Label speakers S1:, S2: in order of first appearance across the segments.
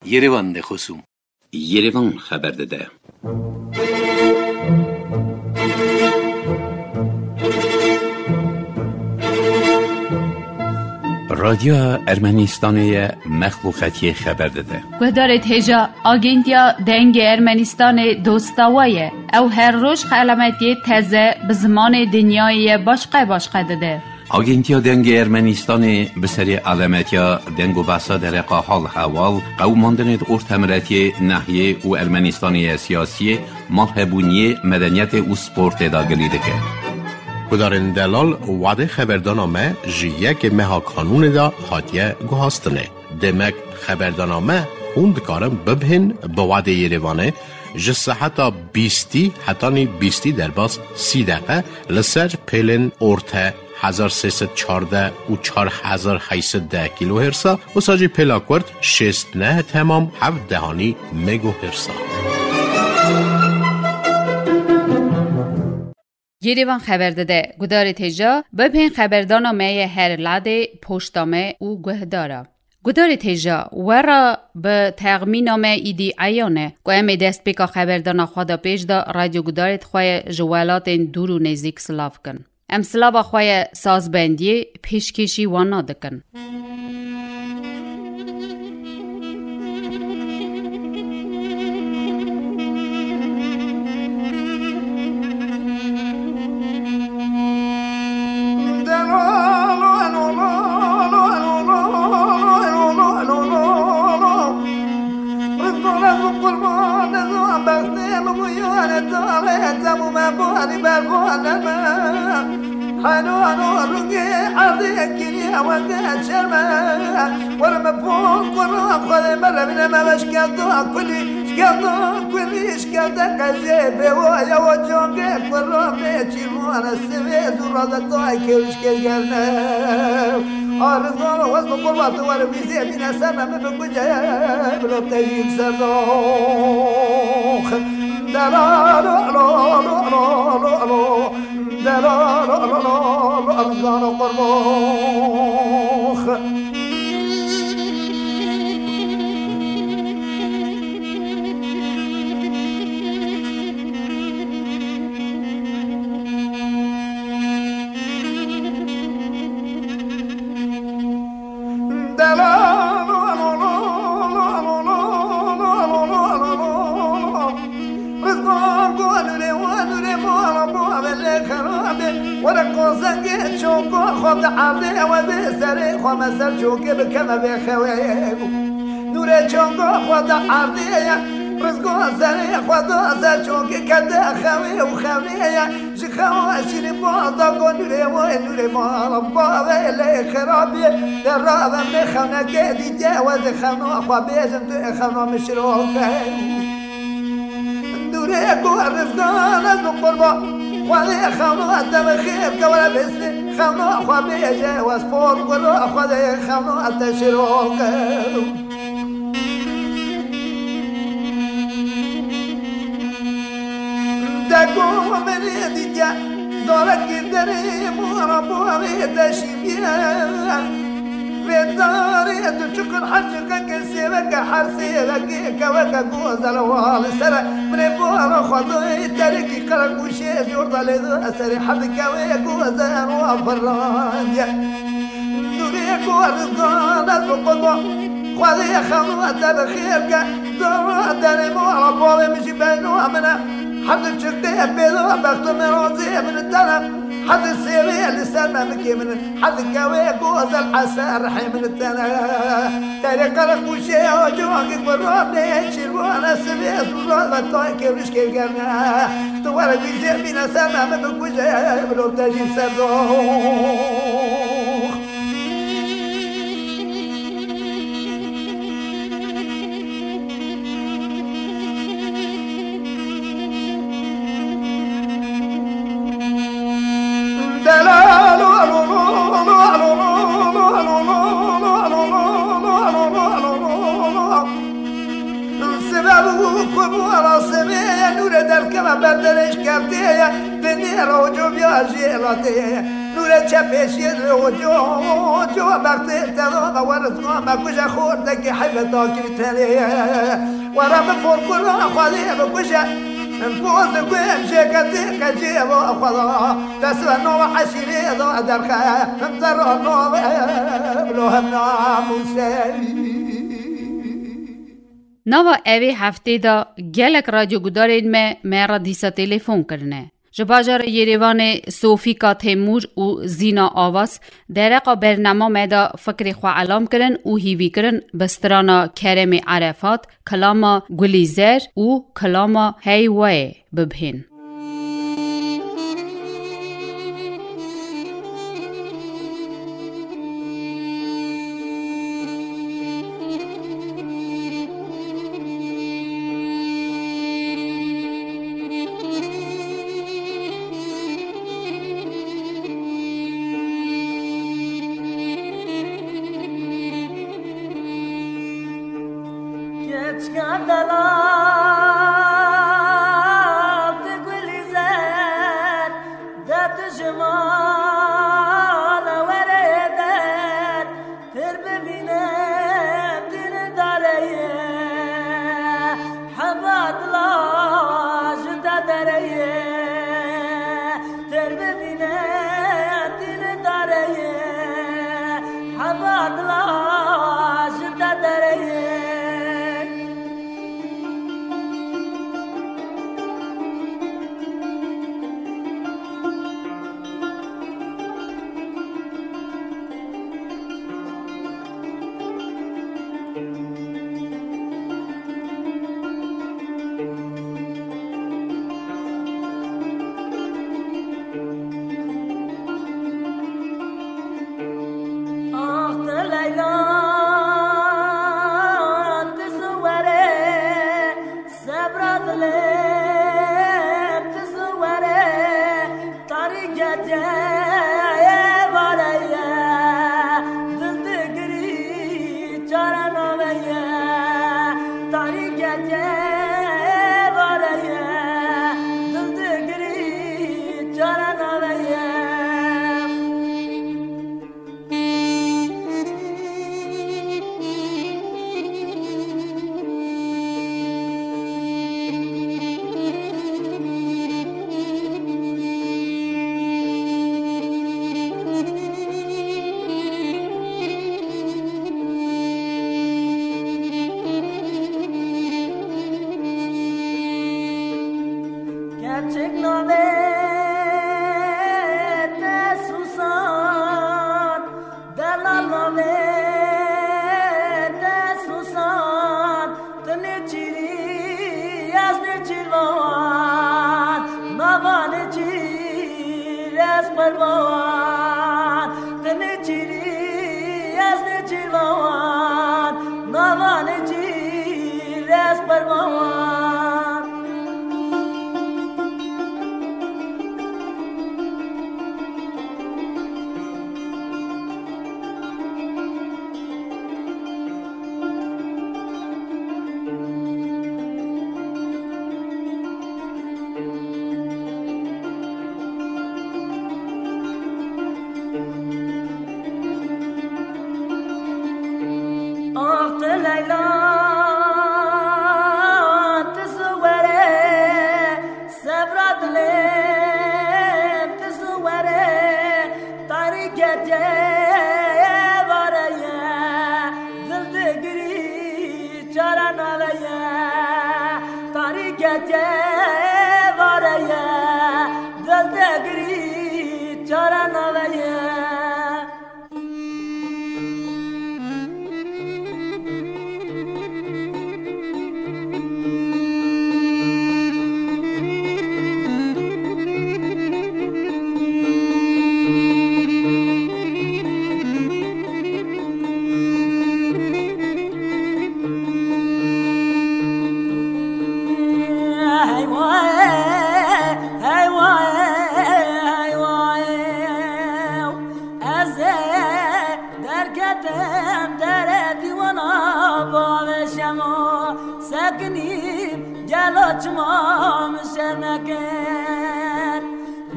S1: Yerevan de خصوم
S2: Yerevan خبر داده. رادیو ارمنستانی مخلوقاتی خبر داده.
S3: گدارت هجا آگنتیا دنگ ارمنستان دوستاویه او هر روز علامتی تازه به زمان دنیای باشقه داده.
S2: آگنتیا دنگ ارمنستان به سری علامتیا دنگ و بحثا در حال حوال قوماندن ارتمراتی ناحیه و ارمنستانی سیاسی محبونی مدنیت و سپورت داگلی دکه.
S4: گدارن دلال وعده خبردانامه جیه که مها کانون دا هاتیه گوهاستنه. دمک خبردانامه هندکارم ببهن به وعده یروانه جسه حتی 20 در باز 30 دقیقه لسر پیلن ارته 1314 و 4810 کیلو هرسا و ساجی پلاکورد 69 تمام 7 دهانی مگو هرسا.
S3: یریوان خبر داده گدار تیجا ببین خبردانامه هر لده پشتامه او گهداره. گدار تیجا ورا به تغمینامه ایدی ایانه گویم دست بیکا خبردانا خوادا پیش دا رادیو گدارت خواه جوالات دور و نزدیک سلاف کن. ام سلاف خواه سازبندی پیشکشی وانا دکن.
S1: نور چپشی رو جو وقت تدا ورزقا مکوش خورد که حفظا کتله ورم فرقنا خالی بکوش انفوز قوم شكتي كجيب وخضا تسرنو عشيري ضو درخا انترنو بلوهم ناموسي
S3: نوا اوی هفته دا گلک رادیو گدارین میں را دیسا تلیفون کرنه. جباجار یریوان صوفیکا تیمور و زینا آواز درقا برنامه میدا فکر خوا علام کرن و هیوی کرن بسترانا کرم عرفات کلاما گلیزر و کلاما هیوه ببهن.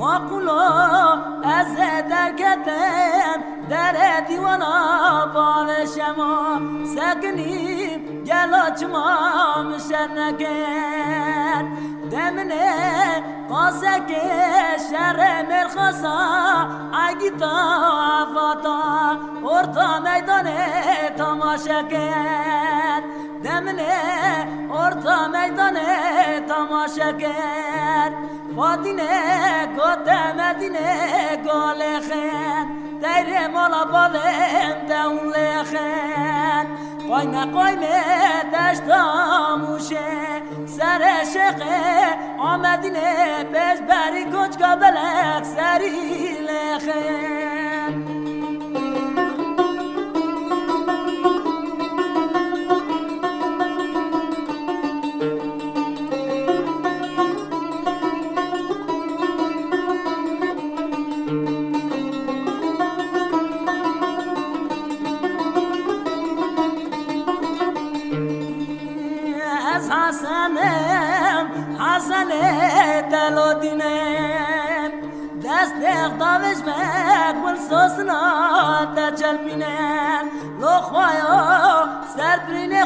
S5: ما قلو از درکتم در دیوانا باب شما سکنیم گلو چما مشنکن دمنه قاسه که شر مرخصا عگیتا عفاتا ارتا میدان تماشا کرد دمنه ارتا میدان تماشا کرد فاتینه گوته مدینه گاله خن تیره مالا بالم دون لخن قایمه دشتا موشه سر شقه آمدینه بش بری کچگا بلک سری لخن حسنه دلو دینم دست اقدامش مقبول سوسنا دجل بینم لو خوایا سر برین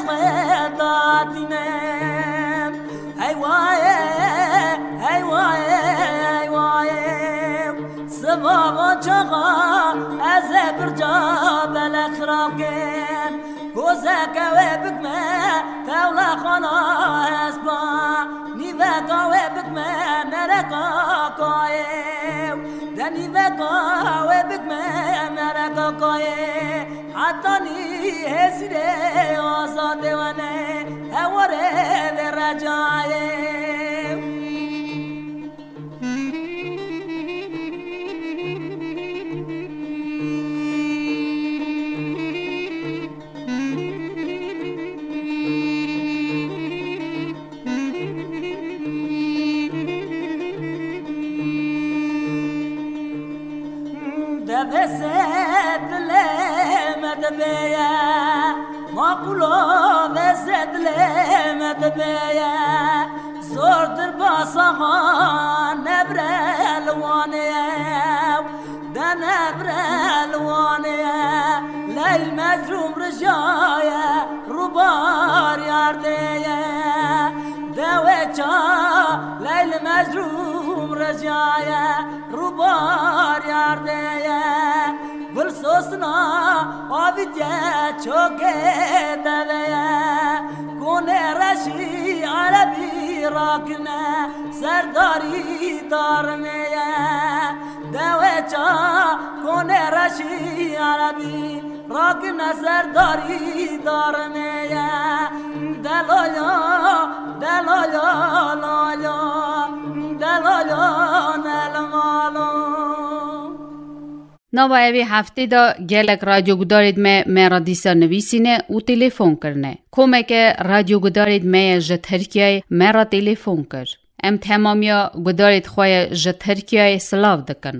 S5: خداتینم ای وایه ای وایه ای وایه سبا چاقا از برجا بلخرام کن گوزه که بکمه تولا خانا اسبا نیوه بکمه مرکا کایه دنیوه بکمه مرکا کایه حتی نی حسیره آزاده ونه هواره رجایه بسد لمد بيا ما قلو بسد لمد بيا زور درباصها نبر الوانيا ده نبر الوانيا ليل مجروم رجايا ربار يارديا دويتشا ليل مجروم رجايا ربار يارديا بالسوسنا آبيتيا چوكي دويا كوني رشي عربي راكنا سرداري دارميا دويتشا كوني رشي عربي راكنا سرداري دارميا دلالو دلالو لالو دلالو نلمالو
S3: نوایوی هفته دا گلک رادیو گدارید میرا دیسا نویسینه و تلیفون کرنه. کمک رادیو گدارید می جه ترکیه میرا تلیفون کر. ام تمامیا گدارید خواه جه ترکیه سلاو دکن.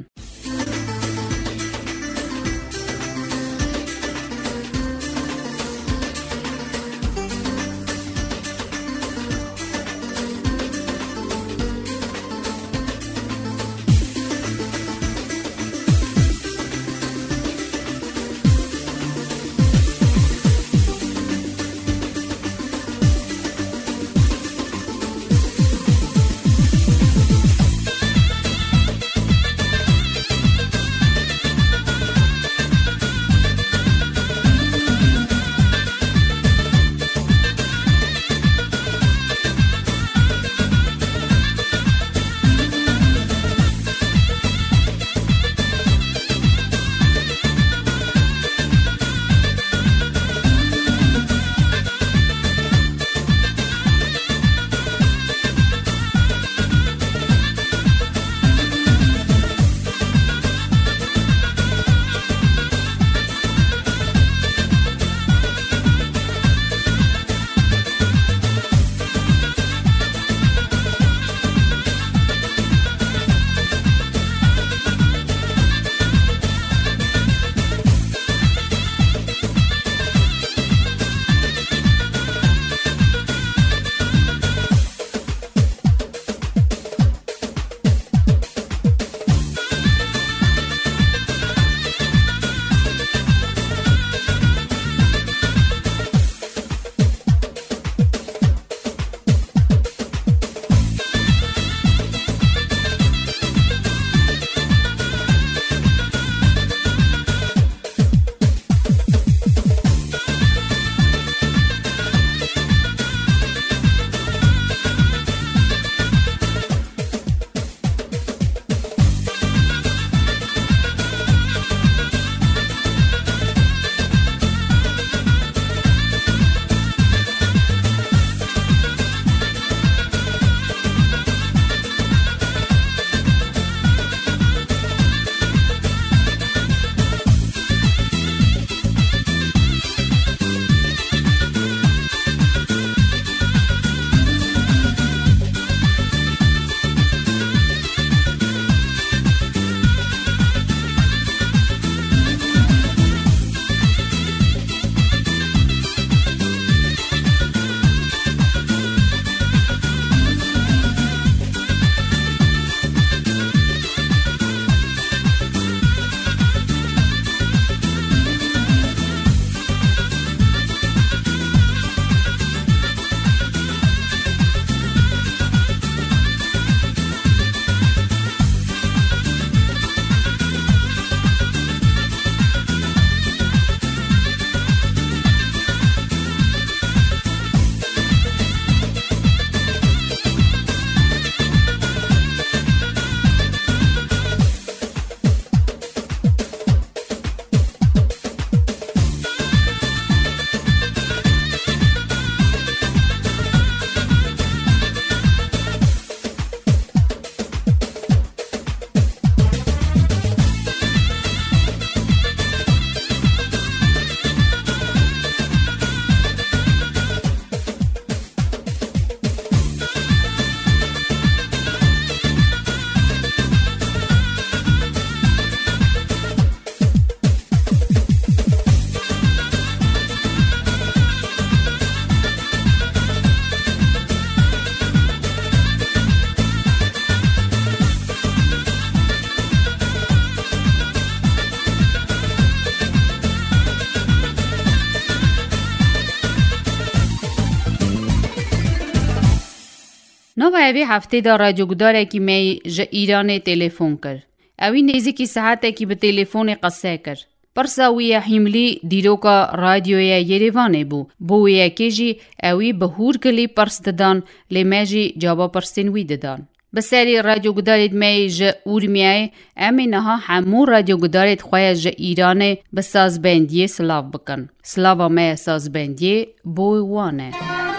S3: اوی هفته دا رادیو گداره کی می ج ایران تلفن کر. اوی نیزی کی ساعته کی به تلفن قصه کر. پرساوی حملی دیروکا رادیوی یریوانه بوی کیجی اوی بهور کلی پرس دادن لیمجی جواب پرسینوی دادن. بسری رادیو گدارید می ج اورمیای امی نها همو رادیو گدارید خواه ج ایرانه به سازبندی سلاو بکن. سلاو می سازبندی بوی وانه.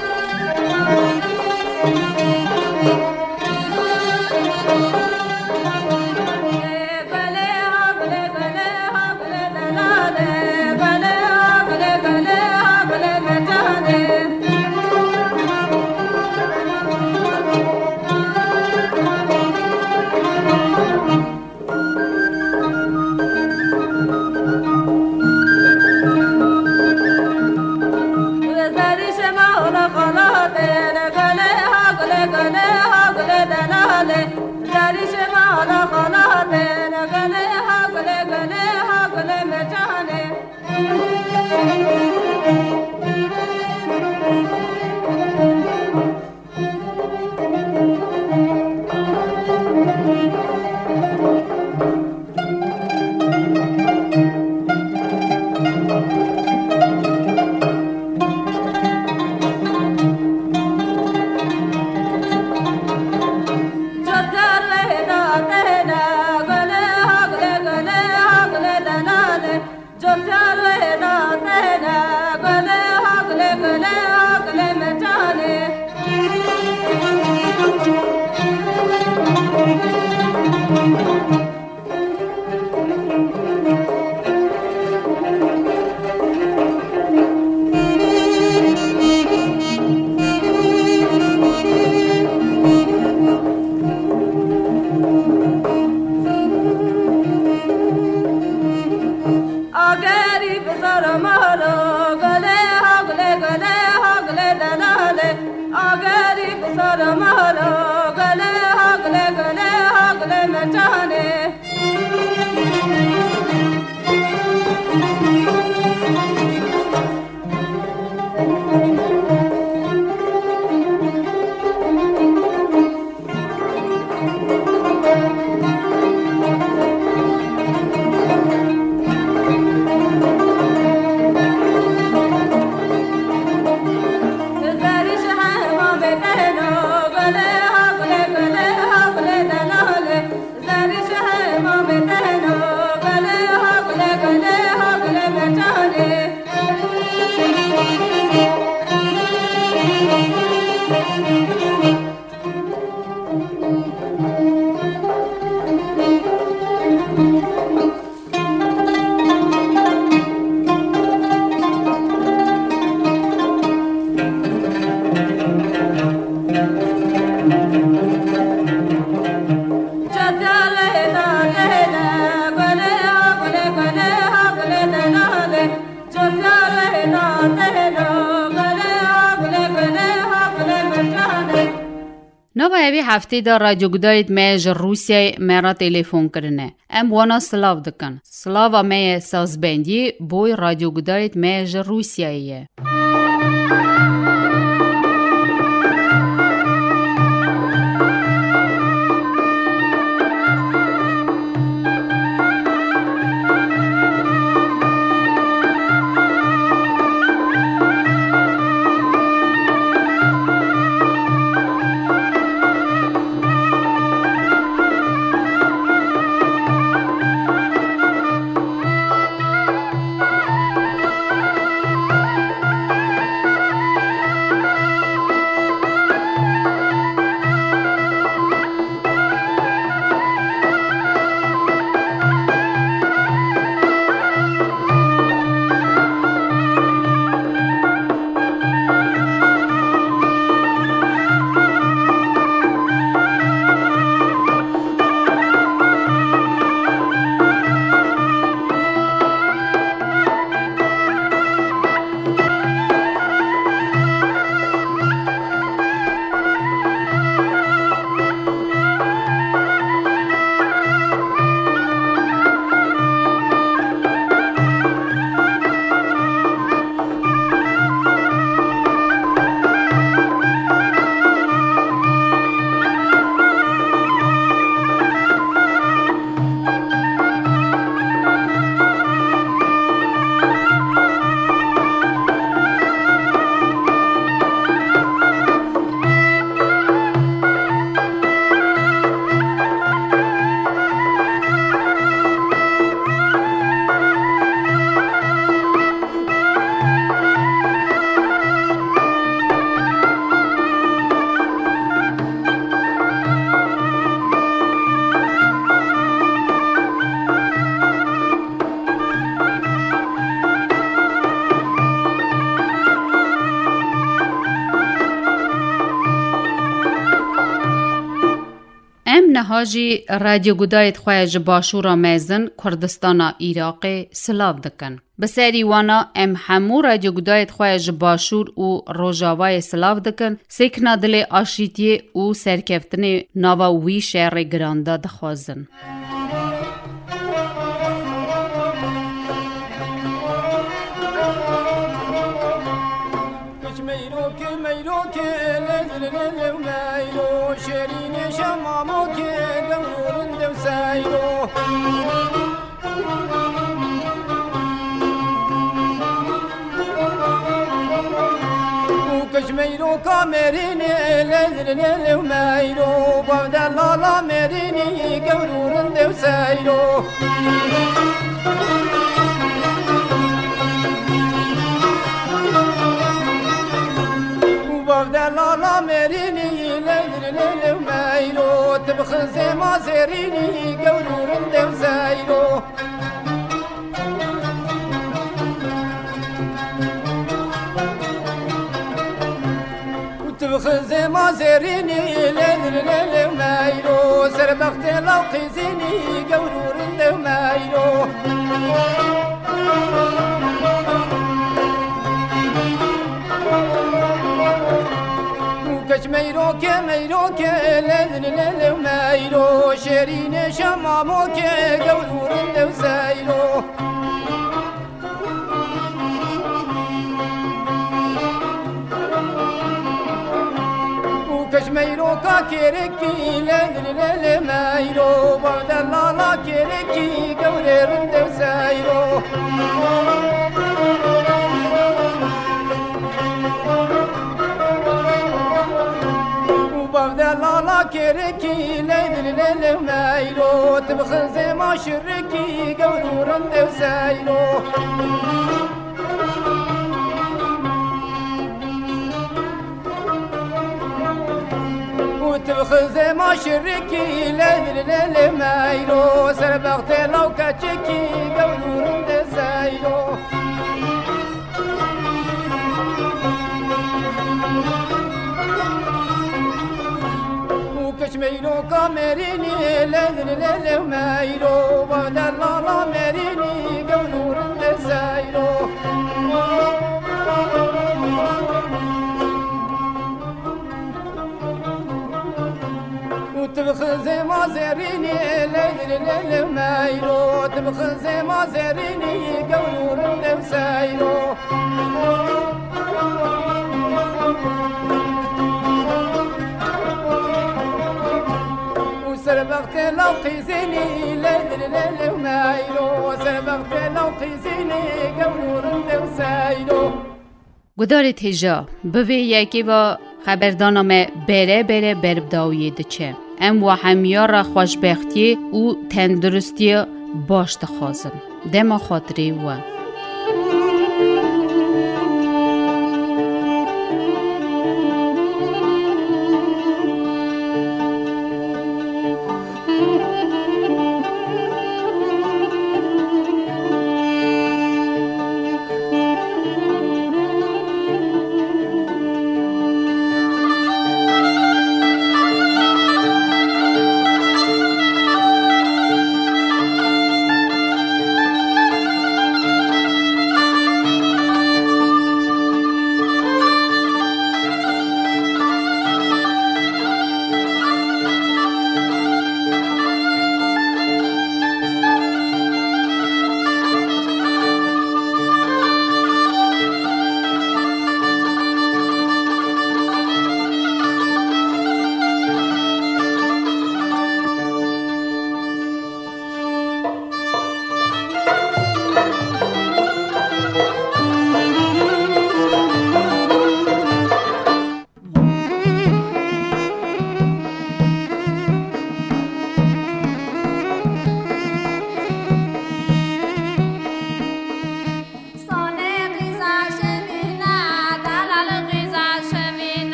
S3: نوای هفته دا رادیو گدارید میج روسیه مرا تلفن کرنه. ام وانا سلاو دکن. سلاو می سازبندی بوی رادیو گدارید میج روسیه. نهاجی رادیو گودایت خواه باشورا میزن کردستان عراق سلاو دکن. بسری وانا همو رادیو گودایت خواه باشور و روژاوای سلاو دکن سکنا دل آشیتی و سرکفتن ناووی شهر گرانده دخوازن.
S6: ميرو كامريني ليل وميرو بودا لالا مريني قورورن دو سايرو بودا لالا مريني ليل وميرو تبخزي ما زيريني قورورن دو سايرو تبخزي ما زيريني ليل ومايلو سربخت لو قيزيني قورور ومايلو وكش ميروك ليل ومايلو شيرين شماموك قورور وسايلو كشميرو كاكيركي ليل مايرو بعد لالا كيركي قوري رند وسايرو وبعد لالا كيركي ليل مايرو تبخزي ما شركي قوري رند وسايرو تبخزي ما شركي ليل مايلو سربخت لو كاتشكي قولور دسايلو وكشميلو كامريني ليل مايلو بعد لالا مريني قولور دسايلو تبخزي ما زيريني ليل مايلو تبخزي ما زيريني قولور وسايلو وسربخت لو قيزيني ليل مايلو سربخت لو قيزيني قولور وسايلو
S3: گدار تیجا بوی یکی و خبردانامه بره بربداوی دچه ام و همیار را خوشبختی و تندرستی باش دخوازن دما خاطری و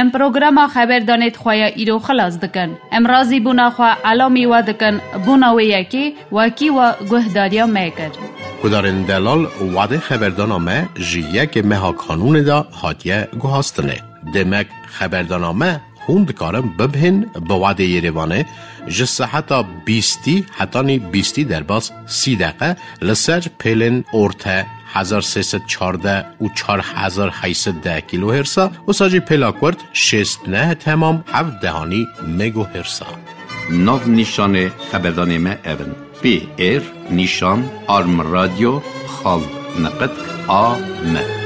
S3: ام پروگراما خبردانیت خواه ایرو خلاص دکن. ام رازی بونا خواه علامی و دکن بونا و یکی وکی و گهداریا میکر.
S4: گدارن دلال وعده خبردانامه جیه که مها کانون دا هاتیه گوهاستنه. دمک خبردانامه خوند کارم ببهن به وعده یریوانه جسه حتی 20 در باز 30 دقیقه لسر پیلن ارته 1314 و 4810 کیلو هرسا و ساجی پیلاکورد 69 تمام 7 دهانی مگو هرسا.
S2: ناو نیشان خبردانامه اون پی ایر نیشان آرم رادیو خال نقد آم